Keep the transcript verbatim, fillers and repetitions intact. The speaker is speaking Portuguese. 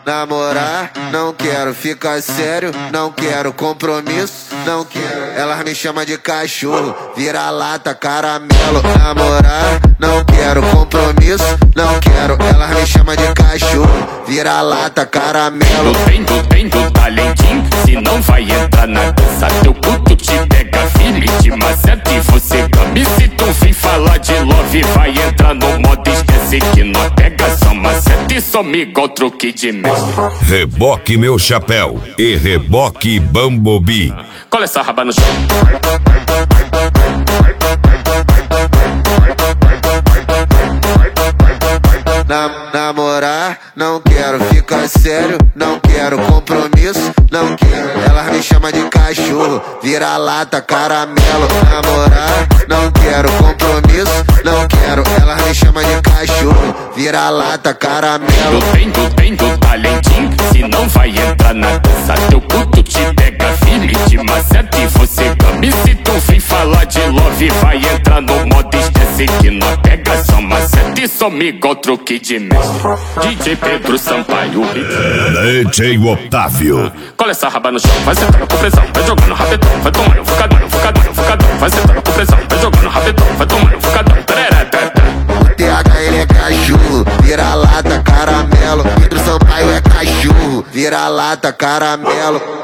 namorar, não quero ficar sério, não quero compromisso, não quero. Elas me chamam de cachorro, vira-lata, caramelo. Namorar, não quero compromisso, não quero. Elas me chamam de cachorro, vira-lata, caramelo. Tu tem, tu tem, tu talentinho, se não vai entrar na dança, teu puto te pega firme, te maceta e você cama. E se tu vir falar de love, vai entrar no modo esquece que não pega só maceta e some igual truque de mestre. Reboque meu chapéu e reboque Bumblebee. Cola essa raba no chão. Na, namorar, não quero ficar sério, não quero compromisso, não quero. Elas me chamam de cachorro, vira-lata, caramelo. Namorar, não quero compromisso, não quero. Elas me chamam de cachorro, vira-lata, caramelo. Tu tem, tu tem, tu talentinho, se não vai entrar na dança, teu puto te pega firme, te maceta e você cama. E se tu vir falar de love, vai entrar no modo esquece que não pega só maceta e some igual truque de mestre. D J Pedro Sampaio, D J Otávio. cola essa raba no chão, vai sentando com pressão, vai jogando rabetão, vai tomando focadão, focadão, focadão, vai sentando com pressão, vai jogando rabetão, vai tomando focadão. O T H ele é cachorro, vira-lata, caramelo. Pedro Sampaio é cachorro, vira-lata, caramelo.